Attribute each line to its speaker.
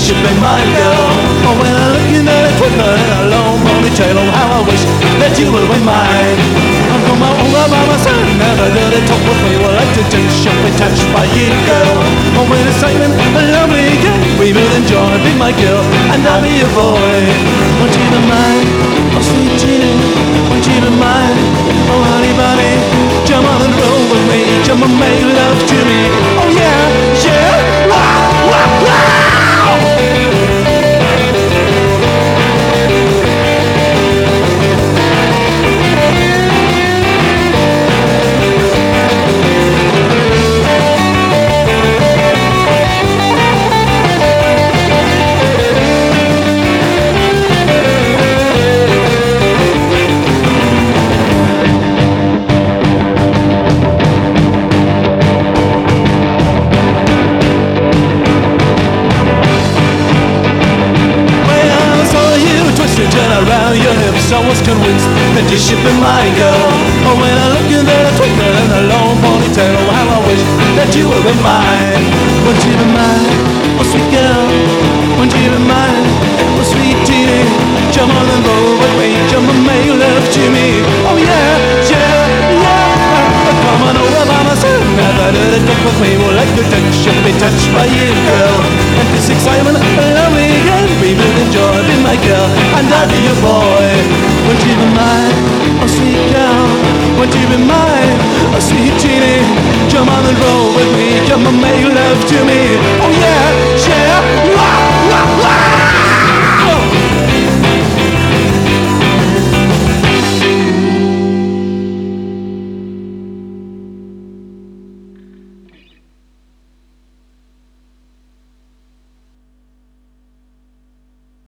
Speaker 1: you be my girl? Oh, when I look in that twinkle in a long ponytail, oh, how I wish that you would be mine. I'm from my own by myself, never did it talk with me. Well, like to do, should be touched by you, girl. Oh, when it's singing a lovely game, we will enjoy. Be my girl, and I'll be your boy. Won't you be mine? Oh, sweet Jeannie, won't you be mine? Oh, honey bunny, jump on and roll with me, jump and make love to me. Oh yeah, yeah, wow, wow, wow. I was convinced that you should be my girl. Oh, when I look in that twinkle in a long ponytail, oh, how I wish that you would be mine. Won't you be mine, oh sweet girl? Won't you be mine, oh sweet Jeannie? Jump on and roll with me, jump and make love to me. Oh yeah, yeah, yeah. Come on over by myself, never did it talk with me. Well, like the touch, should be touched by you, girl. And this excitement, love me again. We will enjoy, be my girl, and I'll be your boy. Won't you be mine, oh sweet girl? Won't you be mine, oh sweet Jeannie? Jump on and roll with me, jump and make love to me. Oh yeah.